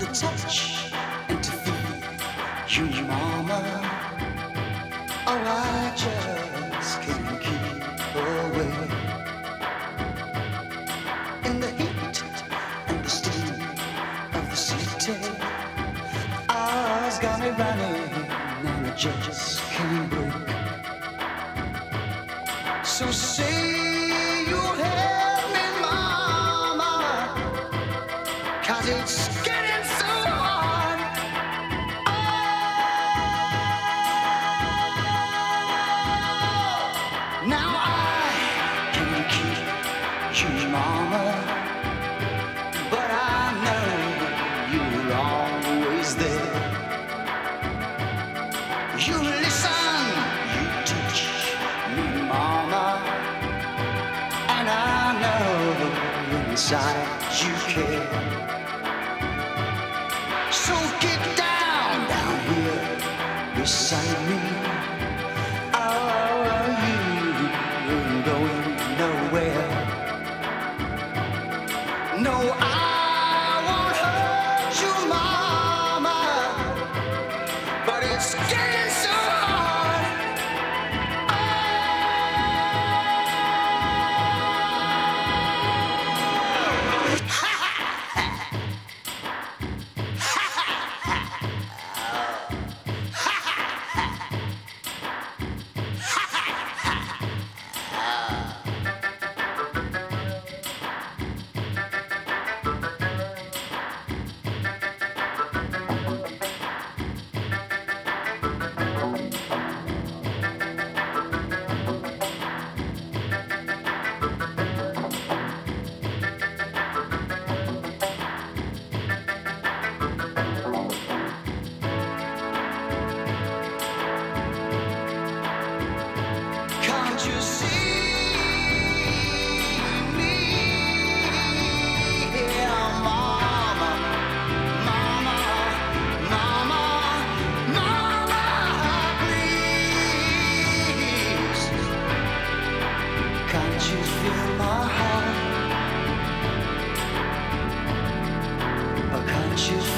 to touch and to feel you, mama. Oh, I just can't keep away. In the heat and the steam of the city, I's got me running and I just can't break. So say you'll help me, mama, 'cause it's getting so hard. Oh, now I can keep you, mama, but I know you're always there. You listen, you teach me, mama, and I know inside you care. So get down here beside me. Oh, you ain't going nowhere. No, I won't hurt you, mama, but it's getting so hard. Can't you see me here, mama, mama, mama, mama, please? Can't you feel my heart? Or can't you